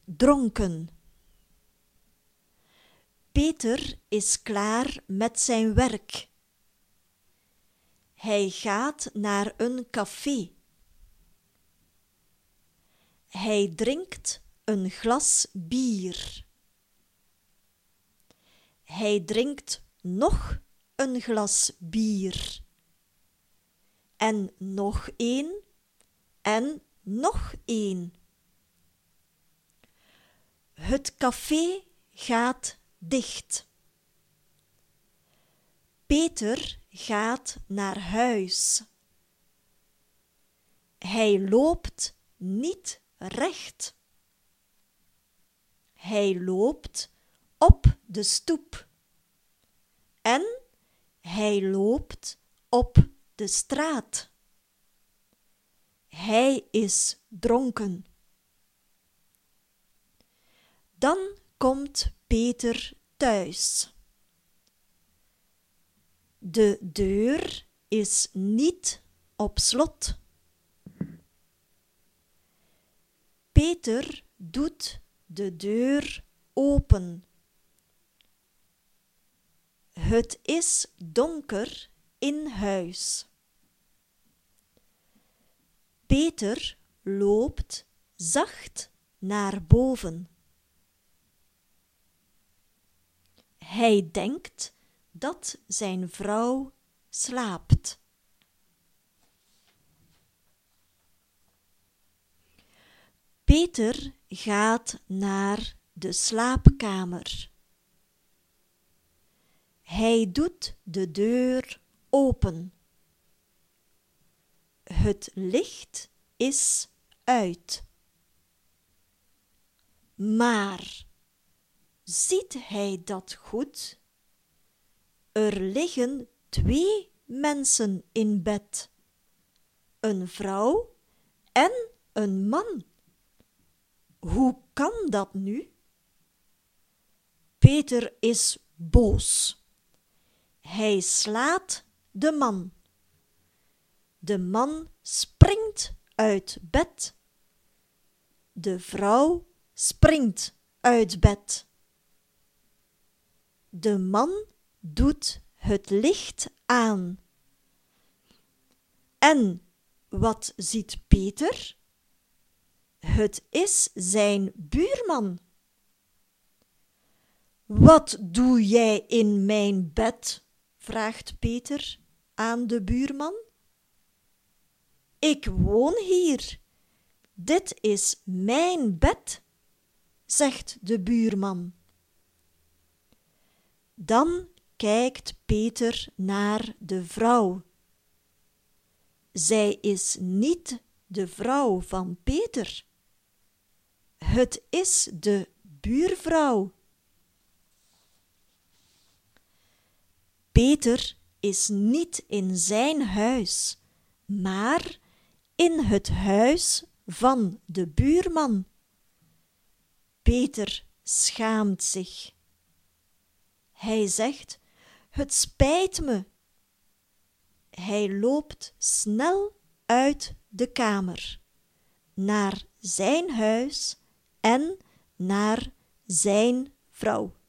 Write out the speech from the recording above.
dronken. Peter is klaar met zijn werk. Hij gaat naar een café. Hij drinkt een glas bier. Hij drinkt nog een glas bier. En nog één en nog één. Het café gaat dicht. Peter gaat naar huis. Hij loopt niet recht. Hij loopt op de stoep. En hij loopt op de straat. Hij is dronken. Dan komt Peter thuis. De deur is niet op slot. Peter doet de deur open. Het is donker in huis. Peter loopt zacht naar boven. Hij denkt dat zijn vrouw slaapt. Peter gaat naar de slaapkamer. Hij doet de deur open. Het licht is uit. Maar ziet hij dat goed? Er liggen 2 mensen in bed. Een vrouw en een man. Hoe kan dat nu? Peter is boos. Hij slaat de man. De man springt uit bed. De vrouw springt uit bed. De man doet het licht aan. En wat ziet Peter? Het is zijn buurman. Wat doe jij in mijn bed? Vraagt Peter aan de buurman. Ik woon hier. Dit is mijn bed, zegt de buurman. Dan kijkt Peter naar de vrouw. Zij is niet de vrouw van Peter. Het is de buurvrouw. Peter is niet in zijn huis, maar in het huis van de buurman. Peter schaamt zich. Hij zegt: het spijt me. Hij loopt snel uit de kamer, naar zijn huis en naar zijn vrouw.